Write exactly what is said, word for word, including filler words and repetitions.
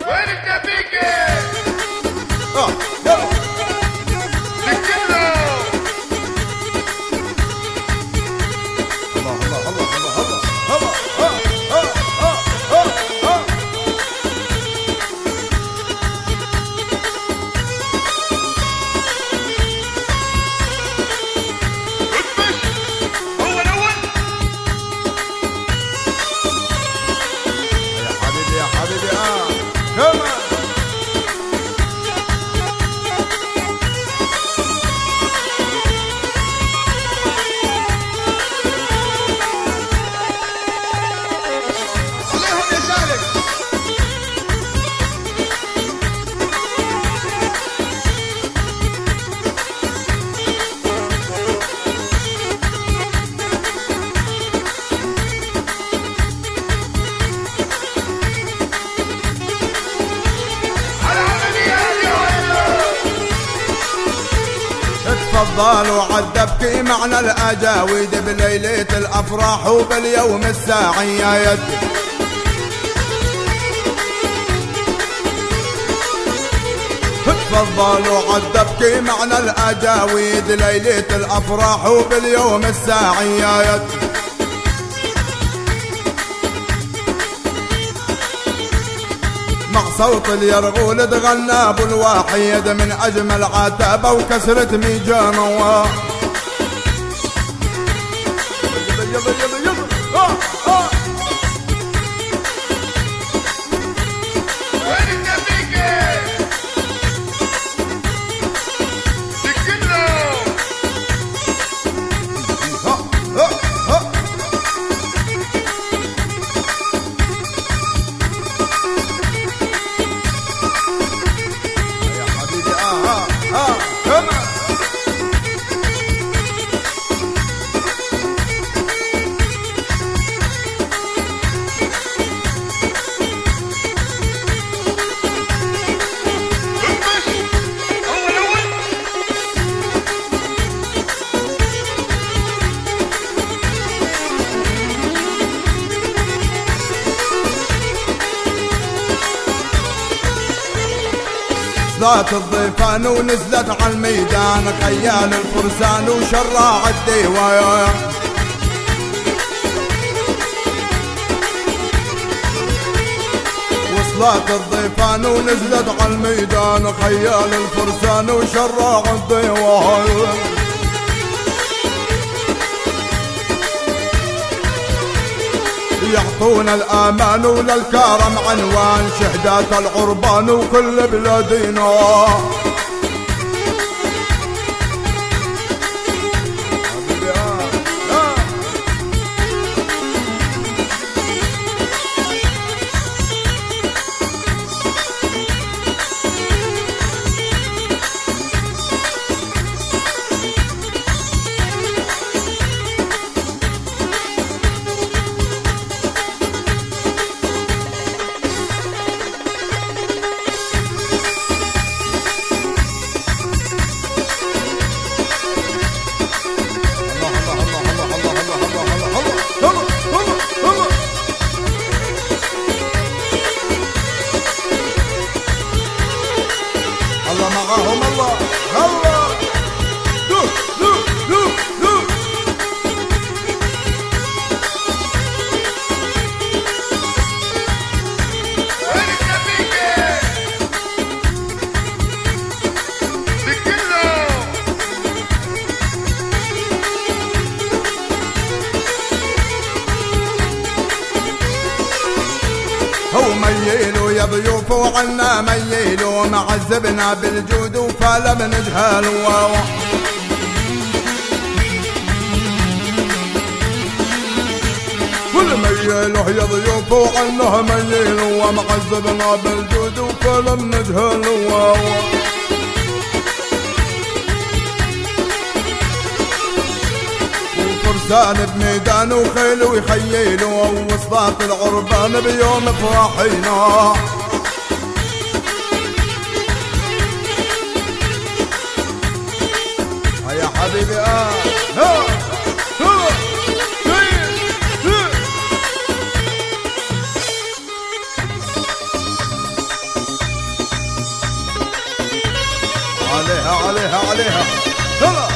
وين التبيكة؟ اه يلا سكنه. الله الله الله الله الله الله اه اه اه اه اه هو الأول. يا حبيبي يا حبيبي اه كمان عليهم يا سالم. على عمليات يا ولد. تفضلوا عالدبكي معنا الاجاويد بليلة الافراح وباليوم الساعي يا يدي. تفضلوا عالدبكي معنا الاجاويد ليلة الافراح وباليوم الساعي يا يدي. مع صوت اليرغول تغنى ابو الواحد من اجمل عتابه وكسرة ميجان الله. يلا يلا يلا يلا آه آه. وين التبيكة؟ سكنه. ها ها ها. يا حبيبي اه اه اه كمان هو الأول. صلات الضيفان ونزلت على الميدان خيال الفرسان وشراع الديوان. وصلات الضيفان ونزلت على الميدان خيال الفرسان وشراع الديوان. يعطونا الامان وللكرم عنوان شهدات العربان وكل بلادنا. حبيبي آه آه. الله معاهم الله الله دو دو دو دو. وين التبيكة؟ سكنه. هو ميلوا يا ضيوف وعنا ميلوا معذبنا بالجود وفلم نجهل واو. كل ميلوا يا ضيوف وعنا ميلوا ومعذبنا بالجود وفلم نجهل واو. فرسان بميدان وخيل ويخيلوا ووصلات العربان بيوم افراحنا. يا حبيبي اه ها ها ها. عليها عليها عليها يلا